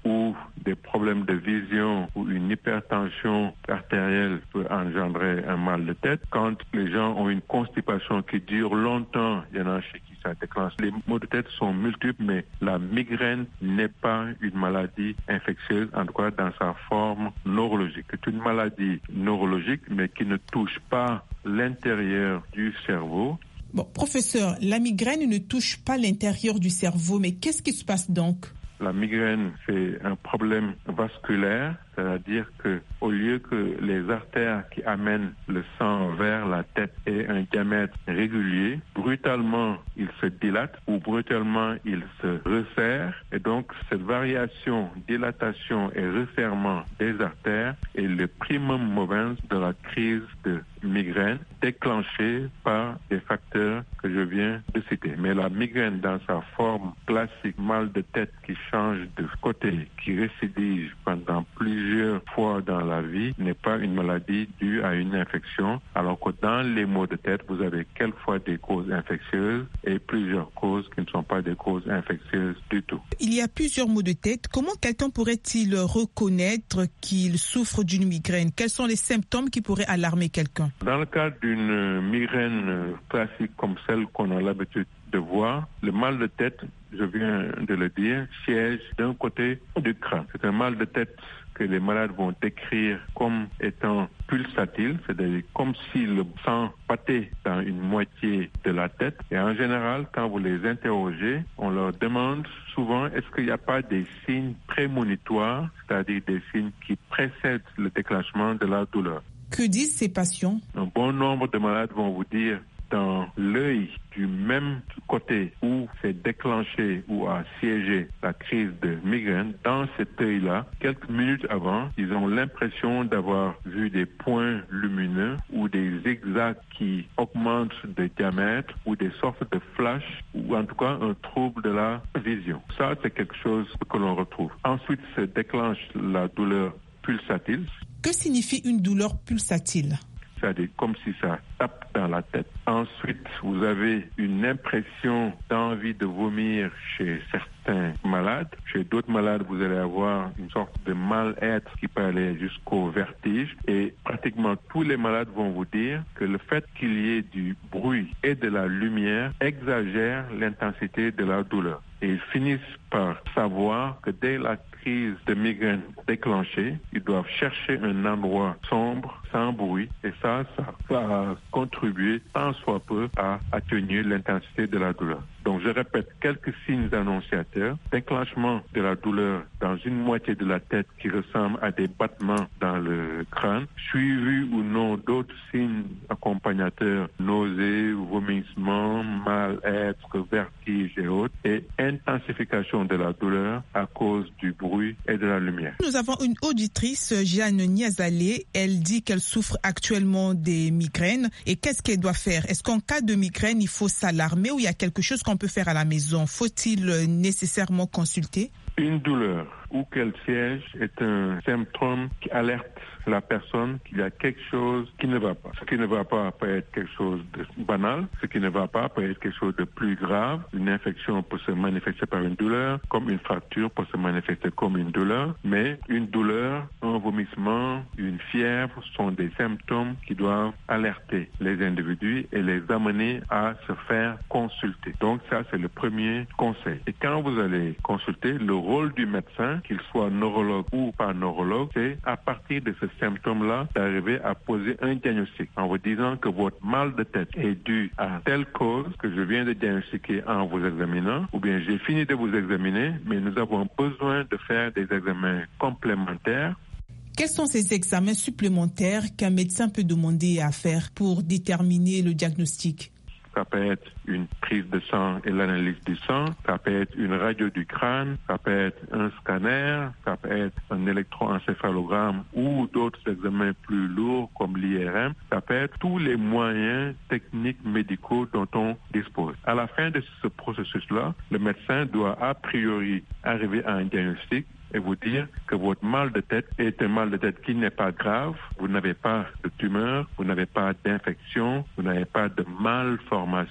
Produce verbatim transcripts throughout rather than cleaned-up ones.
ou des problèmes de vision ou une hypertension artérielle peut engendrer un mal de tête. Quand les gens ont une constipation qui dure longtemps, il y en a chez qui ça déclenche. Les maux de tête sont multiples, mais la migraine n'est pas une maladie infectieuse, en tout cas dans sa forme neurologique. C'est une maladie neurologique, mais qui ne touche pas l'intérieur du cerveau. Bon, professeur, la migraine ne touche pas l'intérieur du cerveau, mais qu'est-ce qui se passe donc? La migraine, c'est un problème vasculaire, c'est-à-dire que au lieu que les artères qui amènent le sang vers la tête aient un diamètre régulier, brutalement, ils se dilatent ou brutalement, ils se resserrent. Et donc, cette variation, dilatation et resserrement des artères est le primum movens de la crise de migraine déclenchée par des facteurs que je viens de citer. Mais la migraine dans sa forme classique, mal de tête qui change de côté, qui récidive pendant plusieurs fois dans la vie, n'est pas une maladie due à une infection, alors que dans les maux de tête, vous avez quelquefois des causes infectieuses et plusieurs causes qui ne sont pas des causes infectieuses du tout. Il y a plusieurs maux de tête. Comment quelqu'un pourrait-il reconnaître qu'il souffre d'une migraine? Quels sont les symptômes qui pourraient alarmer quelqu'un? Dans le cas d'une migraine classique comme celle qu'on a l'habitude de voir, le mal de tête, je viens de le dire, siège d'un côté du crâne. C'est un mal de tête que les malades vont décrire comme étant pulsatile, c'est-à-dire comme si le sang pâtait dans une moitié de la tête. Et en général, quand vous les interrogez, on leur demande souvent est-ce qu'il n'y a pas des signes prémonitoires, c'est-à-dire des signes qui précèdent le déclenchement de la douleur. Que disent ces patients? Un bon nombre de malades vont vous dire dans l'œil du même côté où s'est déclenché ou a siégé la crise de migraine, dans cet œil-là, quelques minutes avant, ils ont l'impression d'avoir vu des points lumineux ou des zigzags qui augmentent de diamètre ou des sortes de flashs ou en tout cas un trouble de la vision. Ça, c'est quelque chose que l'on retrouve. Ensuite, se déclenche la douleur pulsatile. Que signifie une douleur pulsatile? C'est-à-dire comme si ça tape dans la tête. Ensuite, vous avez une impression d'envie de vomir chez certains malades. Chez d'autres malades, vous allez avoir une sorte de mal-être qui peut aller jusqu'au vertige. Et pratiquement tous les malades vont vous dire que le fait qu'il y ait du bruit et de la lumière exagère l'intensité de la douleur. Et ils finissent par savoir que dès la crise de migraine déclenchée, ils doivent chercher un endroit sombre, sans bruit, et ça, ça va contribuer tant soit peu à atténuer l'intensité de la douleur. Donc, je répète, quelques signes annonciateurs, déclenchement de la douleur dans une moitié de la tête qui ressemble à des battements dans le crâne, suivi ou non d'autres signes accompagnateurs, nausées, vomissements, mal-être, vertige et autres, et intensification de la douleur à cause du bruit et de la lumière. Nous avons une auditrice, Jeanne Niazalé. Elle dit qu'elle souffre actuellement des migraines. Et qu'est-ce qu'elle doit faire? Est-ce qu'en cas de migraine, il faut s'alarmer ou il y a quelque chose qu'on peut faire à la maison? Faut-il nécessairement consulter? Une douleur où qu'elle siège est un symptôme qui alerte la personne qu'il y a quelque chose qui ne va pas. Ce qui ne va pas peut être quelque chose de banal, ce qui ne va pas peut être quelque chose de plus grave. Une infection peut se manifester par une douleur, comme une fracture peut se manifester comme une douleur, mais une douleur, un vomissement, une fièvre sont des symptômes qui doivent alerter les individus et les amener à se faire consulter. Donc ça, c'est le premier conseil. Et quand vous allez consulter, le rôle du médecin, qu'il soit neurologue ou pas neurologue, c'est à partir de ce symptôme-là d'arriver à poser un diagnostic en vous disant que votre mal de tête est dû à telle cause que je viens de diagnostiquer en vous examinant, ou bien j'ai fini de vous examiner, mais nous avons besoin de faire des examens complémentaires. Quels sont ces examens supplémentaires qu'un médecin peut demander à faire pour déterminer le diagnostic? Ça peut être une prise de sang et l'analyse du sang, ça peut être une radio du crâne, ça peut être un scanner, ça peut être un électroencéphalogramme ou d'autres examens plus lourds comme l'I R M. Ça peut être tous les moyens techniques médicaux dont on dispose. À la fin de ce processus-là, le médecin doit a priori arriver à un diagnostic et vous dire que votre mal de tête est un mal de tête qui n'est pas grave, vous n'avez pas de tumeur, vous n'avez pas d'infection, vous n'avez pas de malformation,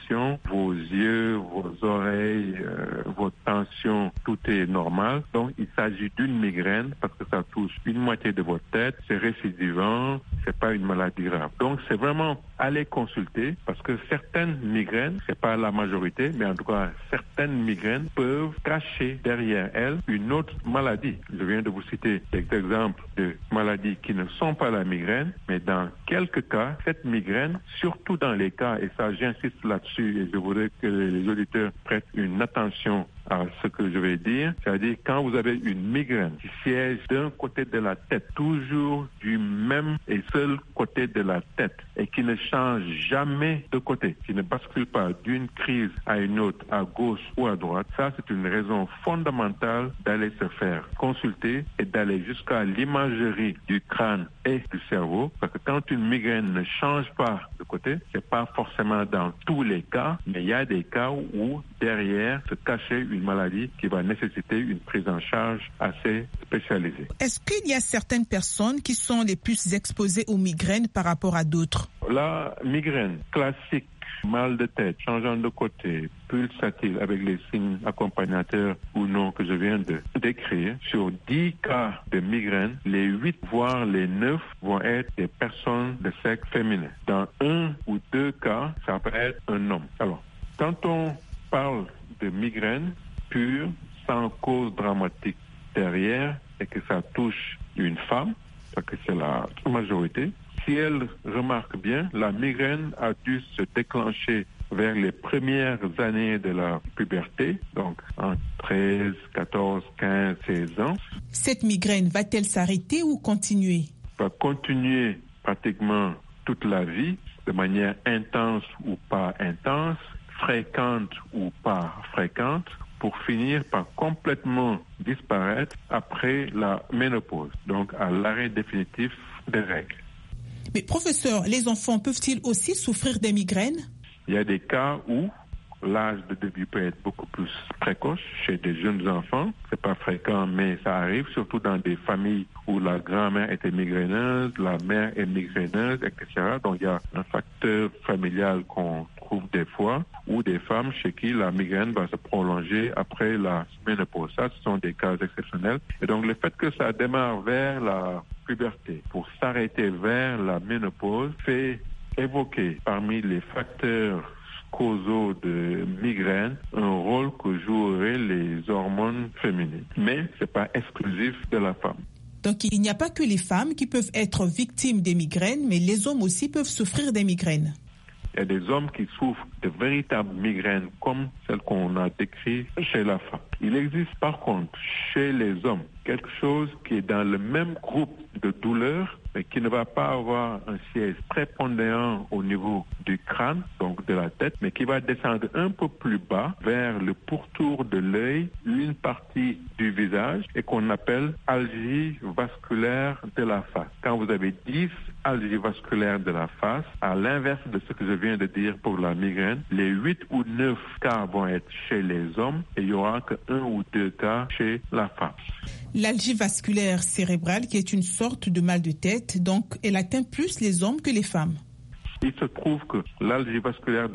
vos yeux, vos oreilles, euh, votre tension, tout est normal. Donc, il s'agit d'une migraine parce que ça touche une moitié de votre tête, c'est récidivant, c'est pas une maladie grave. Donc, c'est vraiment aller consulter parce que certaines migraines, c'est pas la majorité, mais en tout cas, certaines migraines peuvent cacher derrière elles une autre maladie. Je viens de vous citer des exemples de maladies qui ne sont pas la migraine, mais dans quelques cas, cette migraine, surtout dans les cas, et ça j'insiste là-dessus et je voudrais que les auditeurs prêtent une attention à ce que je vais dire, c'est-à-dire quand vous avez une migraine qui siège d'un côté de la tête, toujours du même et seul côté de la tête, et qui ne change jamais de côté, qui ne bascule pas d'une crise à une autre, à gauche ou à droite, ça c'est une raison fondamentale d'aller se faire consulter et d'aller jusqu'à l'imagerie du crâne et du cerveau, parce que quand une migraine ne change pas de côté, c'est pas forcément dans tous les cas, mais il y a des cas où derrière se cachait une maladie qui va nécessiter une prise en charge assez spécialisée. Est-ce qu'il y a certaines personnes qui sont les plus exposées aux migraines par rapport à d'autres? La migraine classique, mal de tête, changeant de côté, pulsatile avec les signes accompagnateurs ou non que je viens de décrire, sur dix cas de migraine, les huit voire les neuf vont être des personnes de sexe féminin. Dans un ou deux cas, ça peut être un homme. Alors, quand on parle de migraine pure, sans cause dramatique derrière, et que ça touche une femme, parce que c'est la majorité, si elle remarque bien, la migraine a dû se déclencher vers les premières années de la puberté, donc en treize, quatorze, quinze, seize ans. Cette migraine va-t-elle s'arrêter ou continuer? Va continuer pratiquement toute la vie, de manière intense ou pas intense, fréquente ou pas fréquente, pour finir par complètement disparaître après la ménopause, donc à l'arrêt définitif des règles. Mais professeur, les enfants peuvent-ils aussi souffrir des migraines? Il y a des cas où l'âge de début peut être beaucoup plus précoce chez des jeunes enfants. C'est pas fréquent, mais ça arrive, surtout dans des familles où la grand-mère était migraineuse, la mère est migraineuse, et cetera. Donc il y a un facteur familial qu'on trouve des fois, ou des femmes chez qui la migraine va se prolonger après la ménopause. Ça, ce sont des cas exceptionnels. Et donc le fait que ça démarre vers la puberté pour s'arrêter vers la ménopause fait évoquer parmi les facteurs causaux de migraine un rôle que joueraient les hormones féminines. Mais ce n'est pas exclusif de la femme. Donc il n'y a pas que les femmes qui peuvent être victimes des migraines, mais les hommes aussi peuvent souffrir des migraines. Il y a des hommes qui souffrent de véritables migraines comme celles qu'on a décrites chez la femme. Il existe par contre chez les hommes quelque chose qui est dans le même groupe de douleurs, mais qui ne va pas avoir un siège prépondérant au niveau du crâne, donc de la tête, mais qui va descendre un peu plus bas vers le pourtour de l'œil, une partie du visage, et qu'on appelle algie vasculaire de la face. Quand vous avez dix algies vasculaires de la face, à l'inverse de ce que je viens de dire pour la migraine, les huit ou neuf cas vont être chez les hommes et il y aura que un ou deux cas chez la femme. L'algie vasculaire cérébrale, qui est une sorte de mal de tête, donc elle atteint plus les hommes que les femmes. Il se trouve que l'algie vasculaire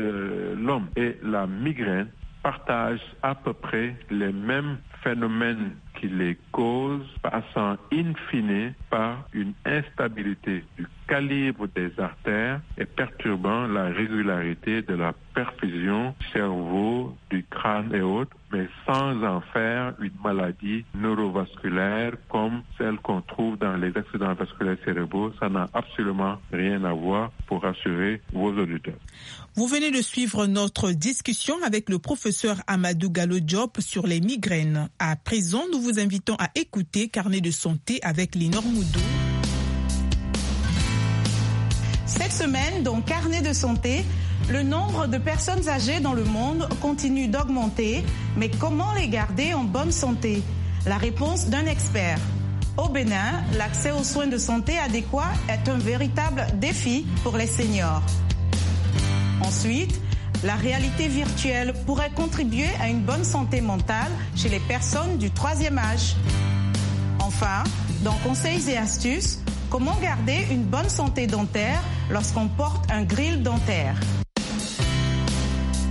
de l'homme et la migraine partagent à peu près les mêmes phénomènes qui les causent, passant in fine par une instabilité du calibre des artères et perturbant la régularité de la perfusion du cerveau, du crâne et autres, mais sans en faire une maladie neurovasculaire comme celle qu'on trouve dans les accidents vasculaires cérébraux. Ça n'a absolument rien à voir, pour rassurer vos auditeurs. Vous venez de suivre notre discussion avec le professeur Amadou Gallo Diop sur les migraines. À présent, nous vous invitons à écouter Carnet de santé avec Linor Moudou. Cette semaine, dans Carnet de santé, le nombre de personnes âgées dans le monde continue d'augmenter, mais comment les garder en bonne santé? La réponse d'un expert. Au Bénin, l'accès aux soins de santé adéquats est un véritable défi pour les seniors. Ensuite, la réalité virtuelle pourrait contribuer à une bonne santé mentale chez les personnes du troisième âge. Enfin, dans Conseils et astuces, comment garder une bonne santé dentaire lorsqu'on porte un grill dentaire?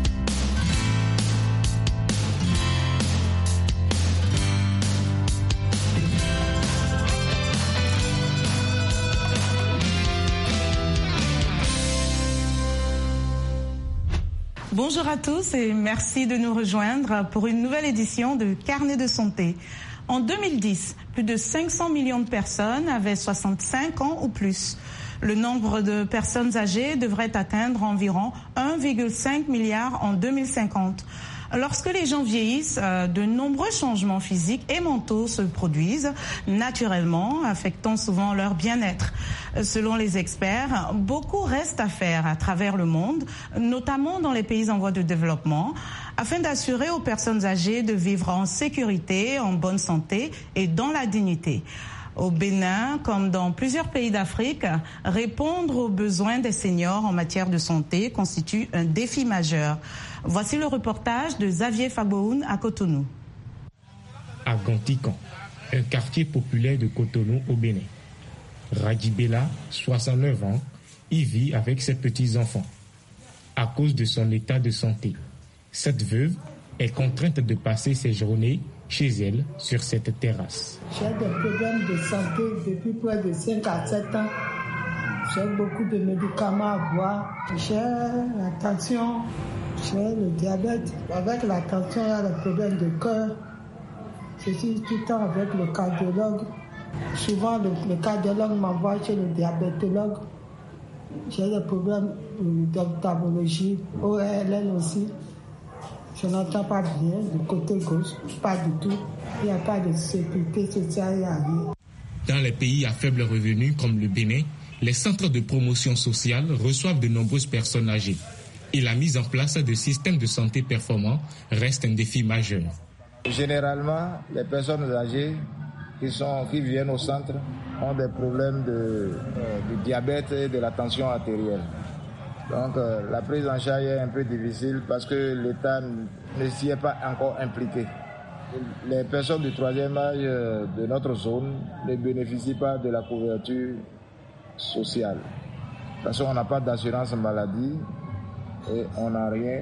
Bonjour à tous et merci de nous rejoindre pour une nouvelle édition de Carnet de santé. En deux mille dix, plus de cinq cents millions de personnes avaient soixante-cinq ans ou plus. Le nombre de personnes âgées devrait atteindre environ un virgule cinq milliard en deux mille cinquante. Lorsque les gens vieillissent, de nombreux changements physiques et mentaux se produisent naturellement, affectant souvent leur bien-être. Selon les experts, beaucoup reste à faire à travers le monde, notamment dans les pays en voie de développement, afin d'assurer aux personnes âgées de vivre en sécurité, en bonne santé et dans la dignité. Au Bénin, comme dans plusieurs pays d'Afrique, répondre aux besoins des seniors en matière de santé constitue un défi majeur. Voici le reportage de Xavier Fagboun à Cotonou. À Gontikan, un quartier populaire de Cotonou au Bénin. Radibella, soixante-neuf ans, y vit avec ses petits-enfants. À cause de son état de santé, cette veuve est contrainte de passer ses journées chez elle sur cette terrasse. J'ai des problèmes de santé depuis près de cinq à sept ans. J'ai beaucoup de médicaments à boire. J'ai la tension, j'ai le diabète. Avec la tension, il y a le problème de cœur. Je suis tout le temps avec le cardiologue. Souvent, le, le cardiologue m'envoie chez le diabétologue. J'ai des problèmes d'ophtalmologie, O L L aussi. Je n'entends pas bien du côté gauche, pas du tout. Il n'y a pas de sécurité sociale, il n'y a rien. Dans les pays à faible revenu comme le Bénin, les centres de promotion sociale reçoivent de nombreuses personnes âgées. Et la mise en place de systèmes de santé performants reste un défi majeur. Généralement, les personnes âgées qui, sont, qui viennent au centre ont des problèmes de, euh, de diabète et de la tension artérielle. Donc euh, la prise en charge est un peu difficile parce que l'État ne s'y est pas encore impliqué. Les personnes du troisième âge de notre zone ne bénéficient pas de la couverture sociale. Parce qu'on n'a pas d'assurance maladie et on n'a rien.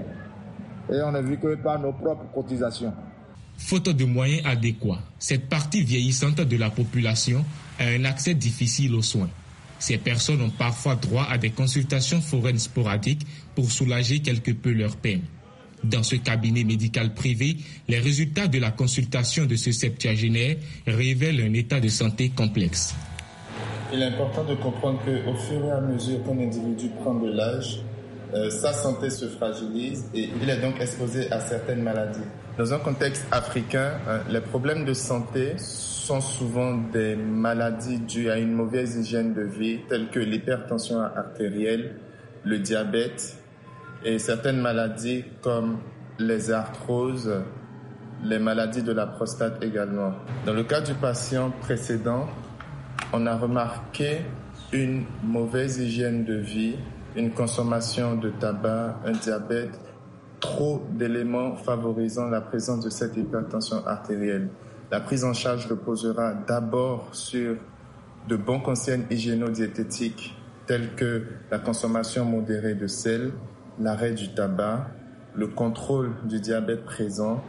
Et on ne vit que par nos propres cotisations. Faute de moyens adéquats, cette partie vieillissante de la population a un accès difficile aux soins. Ces personnes ont parfois droit à des consultations foraines sporadiques pour soulager quelque peu leur peine. Dans ce cabinet médical privé, les résultats de la consultation de ce septuagénaire révèlent un état de santé complexe. Il est important de comprendre qu'au fur et à mesure qu'un individu prend de l'âge, euh, sa santé se fragilise et il est donc exposé à certaines maladies. Dans un contexte africain, euh, les problèmes de santé sont souvent des maladies dues à une mauvaise hygiène de vie, telles que l'hypertension artérielle, le diabète et certaines maladies comme les arthroses, les maladies de la prostate également. Dans le cas du patient précédent, on a remarqué une mauvaise hygiène de vie, une consommation de tabac, un diabète, trop d'éléments favorisant la présence de cette hypertension artérielle. La prise en charge reposera d'abord sur de bons conseils hygiéno-diététiques tels que la consommation modérée de sel, l'arrêt du tabac, le contrôle du diabète présent,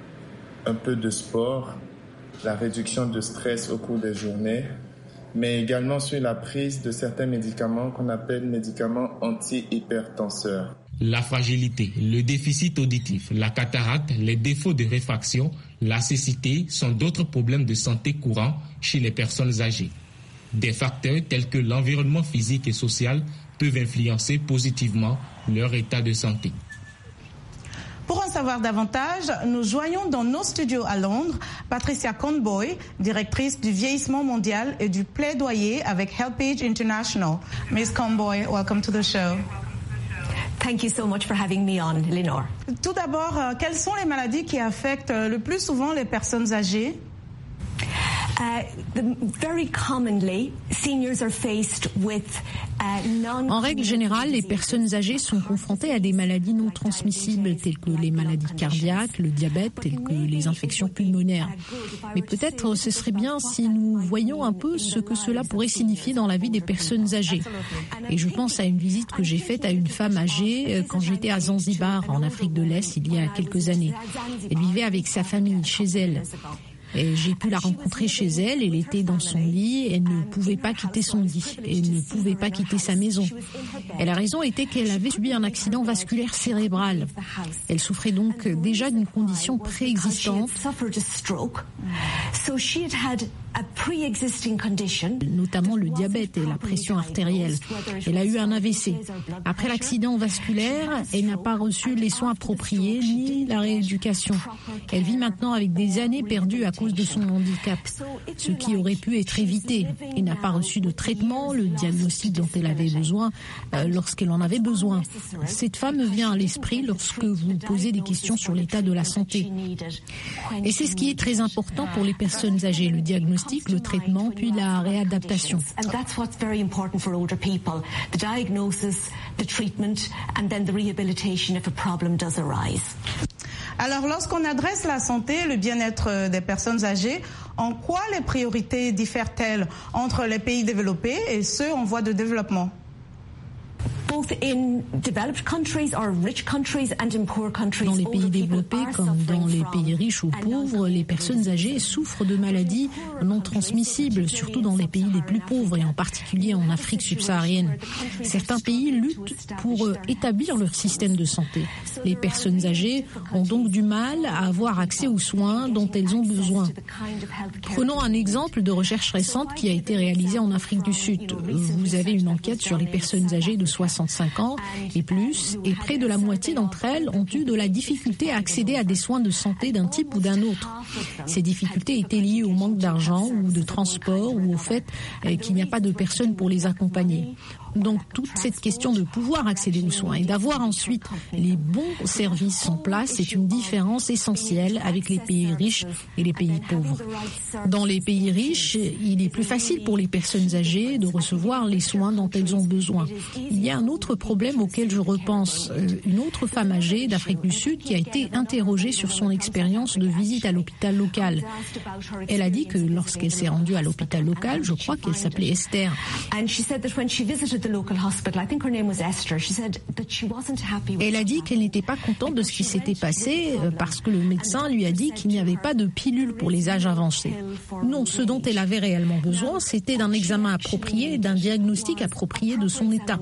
un peu de sport, la réduction de stress au cours des journées, mais également sur la prise de certains médicaments qu'on appelle médicaments anti-hypertenseurs. La fragilité, le déficit auditif, la cataracte, les défauts de réfraction, la cécité sont d'autres problèmes de santé courants chez les personnes âgées. Des facteurs tels que l'environnement physique et social peuvent influencer positivement leur état de santé. Pour en savoir davantage, nous joignons dans nos studios à Londres Patricia Conboy, directrice du vieillissement mondial et du plaidoyer avec HelpAge International. Miss Conboy, welcome to the show. Thank you so much for having me on, Lenore. Tout d'abord, euh, quelles sont les maladies qui affectent euh, le plus souvent les personnes âgées? Uh, the, very commonly, seniors are faced with uh, non- En règle générale, les personnes âgées sont confrontées à des maladies non transmissibles telles que les maladies cardiaques, le diabète, telles que les infections pulmonaires. Mais peut-être ce serait bien si nous voyions un peu ce que cela pourrait signifier dans la vie des personnes âgées. Et je pense à une visite que j'ai faite à une femme âgée quand j'étais à Zanzibar, en Afrique de l'Est, il y a quelques années. Elle vivait avec sa famille chez elle. Et j'ai pu la rencontrer chez elle, elle était dans son lit, elle ne pouvait pas quitter son lit, elle ne pouvait pas quitter sa maison. Et la raison était qu'elle avait subi un accident vasculaire cérébral. Elle souffrait donc déjà d'une condition préexistante, notamment le diabète et la pression artérielle. Elle a eu un A V C. Après l'accident vasculaire, elle n'a pas reçu les soins appropriés ni la rééducation. Elle vit maintenant avec des années perdues à cause de son handicap, ce qui aurait pu être évité. Elle n'a pas reçu de traitement, le diagnostic dont elle avait besoin euh, lorsqu'elle en avait besoin. Cette femme me vient à l'esprit lorsque vous posez des questions sur l'état de la santé. Et c'est ce qui est très important pour les personnes âgées, le diagnostic, le traitement, puis la réadaptation. Alors, lorsqu'on adresse la santé et le bien-être des personnes âgées, en quoi les priorités diffèrent-elles entre les pays développés et ceux en voie de développement ? Dans les pays développés comme dans les pays riches ou pauvres, les personnes âgées souffrent de maladies non transmissibles, surtout dans les pays les plus pauvres et en particulier en Afrique subsaharienne. Certains pays luttent pour établir leur système de santé. Les personnes âgées ont donc du mal à avoir accès aux soins dont elles ont besoin. Prenons un exemple de recherche récente qui a été réalisée en Afrique du Sud. Vous avez une enquête sur les personnes âgées de soixante-cinq ans et plus, et près de la moitié d'entre elles ont eu de la difficulté à accéder à des soins de santé d'un type ou d'un autre. Ces difficultés étaient liées au manque d'argent ou de transport ou au fait qu'il n'y a pas de personnes pour les accompagner. Donc toute cette question de pouvoir accéder aux soins et d'avoir ensuite les bons services en place, c'est une différence essentielle avec les pays riches et les pays pauvres. Dans les pays riches, il est plus facile pour les personnes âgées de recevoir les soins dont elles ont besoin. Il y a un autre problème auquel je repense. Une autre femme âgée d'Afrique du Sud qui a été interrogée sur son expérience de visite à l'hôpital local. Elle a dit que lorsqu'elle s'est rendue à l'hôpital local, je crois qu'elle s'appelait Esther. Elle a dit qu'elle n'était pas contente de ce qui s'était passé parce que le médecin lui a dit qu'il n'y avait pas de pilule pour les âges avancés. Non, ce dont elle avait réellement besoin, c'était d'un examen approprié, d'un diagnostic approprié de son état.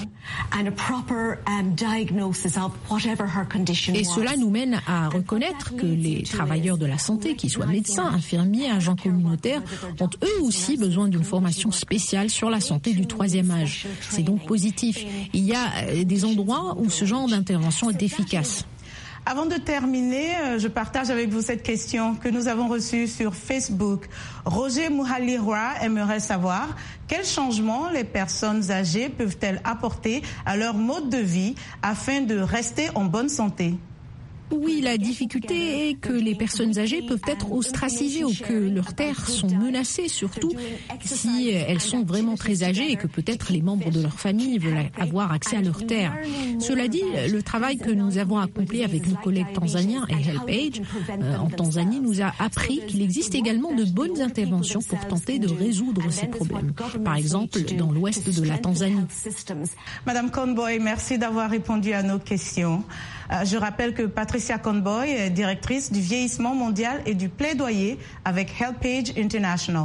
Et cela nous mène à reconnaître que les travailleurs de la santé, qu'ils soient médecins, infirmiers, agents communautaires, ont eux aussi besoin d'une formation spéciale sur la santé du troisième âge. C'est donc positif. Il y a des endroits où ce genre d'intervention est efficace. Avant de terminer, je partage avec vous cette question que nous avons reçue sur Facebook. Roger Mouhalirwa aimerait savoir quels changements les personnes âgées peuvent-elles apporter à leur mode de vie afin de rester en bonne santé. Oui, la difficulté est que les personnes âgées peuvent être ostracisées ou que leurs terres sont menacées, surtout si elles sont vraiment très âgées et que peut-être les membres de leur famille veulent avoir accès à leurs terres. Cela dit, le travail que nous avons accompli avec nos collègues tanzaniens et HelpAge euh, en Tanzanie nous a appris qu'il existe également de bonnes interventions pour tenter de résoudre ces problèmes. Par exemple, dans l'ouest de la Tanzanie. Madame Conboy, merci d'avoir répondu à nos questions. Euh, je rappelle que Patricia Conboy est directrice du vieillissement mondial et du plaidoyer avec HelpAge International.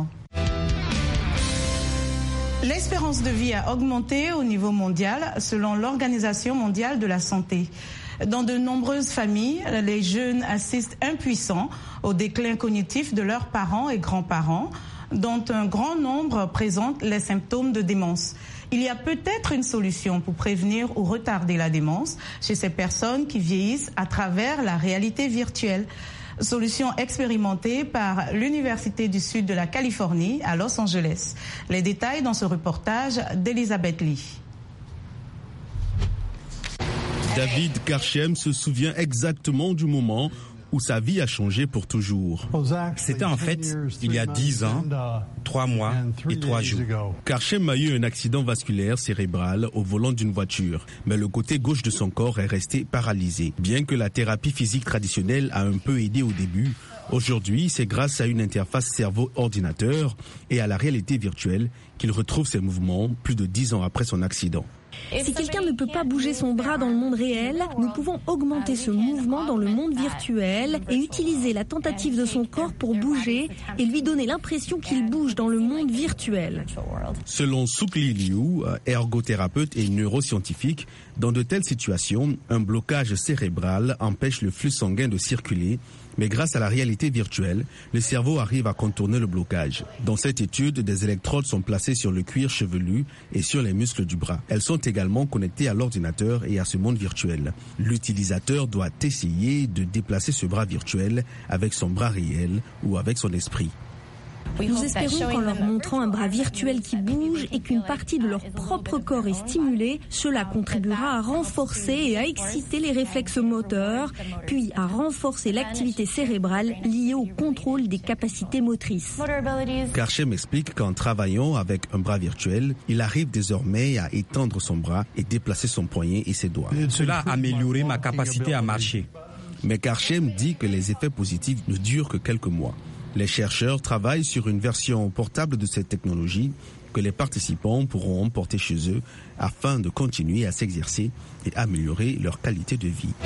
L'espérance de vie a augmenté au niveau mondial selon l'Organisation mondiale de la santé. Dans de nombreuses familles, les jeunes assistent impuissants au déclin cognitif de leurs parents et grands-parents, dont un grand nombre présentent les symptômes de démence. Il y a peut-être une solution pour prévenir ou retarder la démence chez ces personnes qui vieillissent à travers la réalité virtuelle. Solution expérimentée par l'Université du Sud de la Californie à Los Angeles. Les détails dans ce reportage d'Elisabeth Lee. David Karchem se souvient exactement du moment où sa vie a changé pour toujours. C'était en fait il y a dix ans, trois mois et trois jours. Karchem a eu un accident vasculaire cérébral au volant d'une voiture, mais le côté gauche de son corps est resté paralysé. Bien que la thérapie physique traditionnelle a un peu aidé au début, aujourd'hui, c'est grâce à une interface cerveau-ordinateur et à la réalité virtuelle qu'il retrouve ses mouvements plus de dix ans après son accident. Si quelqu'un ne peut pas bouger son bras dans le monde réel, nous pouvons augmenter ce mouvement dans le monde virtuel et utiliser la tentative de son corps pour bouger et lui donner l'impression qu'il bouge dans le monde virtuel. Selon Sukli Liu, ergothérapeute et neuroscientifique, dans de telles situations, un blocage cérébral empêche le flux sanguin de circuler. Mais grâce à la réalité virtuelle, le cerveau arrive à contourner le blocage. Dans cette étude, des électrodes sont placées sur le cuir chevelu et sur les muscles du bras. Elles sont également connectées à l'ordinateur et à ce monde virtuel. L'utilisateur doit essayer de déplacer ce bras virtuel avec son bras réel ou avec son esprit. Nous espérons qu'en leur montrant un bras virtuel qui bouge et qu'une partie de leur propre corps est stimulée, cela contribuera à renforcer et à exciter les réflexes moteurs, puis à renforcer l'activité cérébrale liée au contrôle des capacités motrices. Karchem explique qu'en travaillant avec un bras virtuel, il arrive désormais à étendre son bras et déplacer son poignet et ses doigts. Cela a amélioré ma capacité à marcher. Mais Karchem dit que les effets positifs ne durent que quelques mois. Les chercheurs travaillent sur une version portable de cette technologie que les participants pourront emporter chez eux afin de continuer à s'exercer et améliorer leur qualité de vie.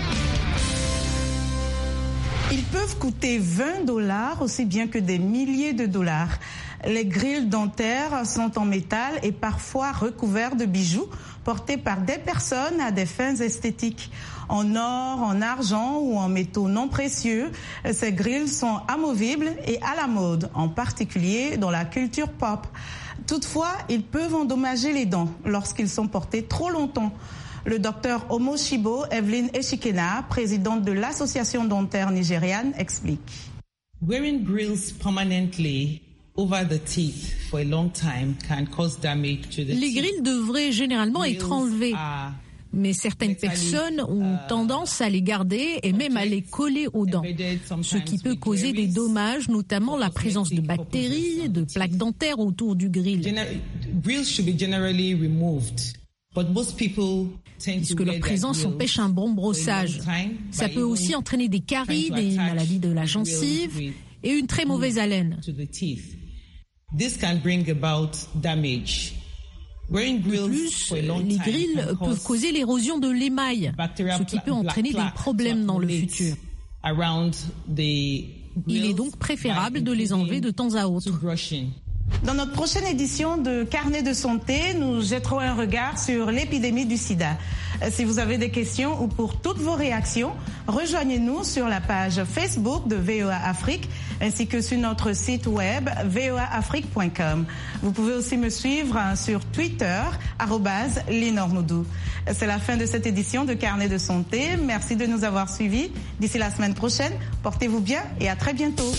Ils peuvent coûter vingt dollars aussi bien que des milliers de dollars. Les grilles dentaires sont en métal et parfois recouverts de bijoux portés par des personnes à des fins esthétiques. En or, en argent ou en métaux non précieux, ces grilles sont amovibles et à la mode, en particulier dans la culture pop. Toutefois, ils peuvent endommager les dents lorsqu'ils sont portés trop longtemps. Le docteur Omoshibo Evelyn Eshikena, présidente de l'association dentaire nigériane, explique. Wearing grills permanently over the teeth for a long time can cause damage to the teeth. Les grilles devraient généralement être enlevées. Mais certaines personnes ont tendance à les garder et même à les coller aux dents, ce qui peut causer des dommages, notamment la présence de bactéries, de plaques dentaires autour du grill. Puisque leur présence empêche un bon brossage. Ça peut aussi entraîner des caries, des maladies de la gencive et une très mauvaise haleine. This can bring about damage. De plus, les grilles peuvent causer l'érosion de l'émail, ce qui peut entraîner des problèmes dans le futur. Il est donc préférable de les enlever de temps à autre. Dans notre prochaine édition de Carnet de santé, nous jetterons un regard sur l'épidémie du sida. Si vous avez des questions ou pour toutes vos réactions, rejoignez-nous sur la page Facebook de V O A Afrique ainsi que sur notre site web v o a afrique point com. Vous pouvez aussi me suivre sur Twitter, arobase Linornoudou. C'est la fin de cette édition de Carnet de santé. Merci de nous avoir suivis. D'ici la semaine prochaine, portez-vous bien et à très bientôt.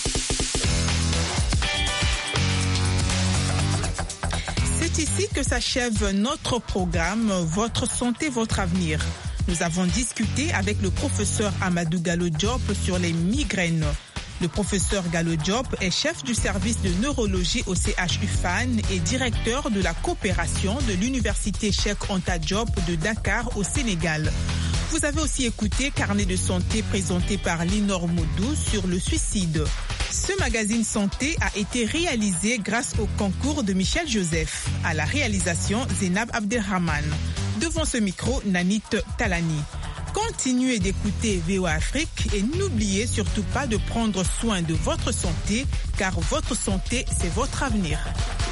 C'est ici que s'achève notre programme Votre santé, votre avenir. Nous avons discuté avec le professeur Amadou Gallo Diop sur les migraines. Le professeur Gallo Diop est chef du service de neurologie au C H U F A N et directeur de la coopération de l'université Cheikh Anta Diop de Dakar au Sénégal. Vous avez aussi écouté Carnet de santé présenté par Linor Moudou sur le suicide. Ce magazine santé a été réalisé grâce au concours de Michel Joseph. À la réalisation, Zénab Abdelrahman. Devant ce micro, Nanit Talani. Continuez d'écouter V O A Afrique et n'oubliez surtout pas de prendre soin de votre santé, car votre santé, c'est votre avenir.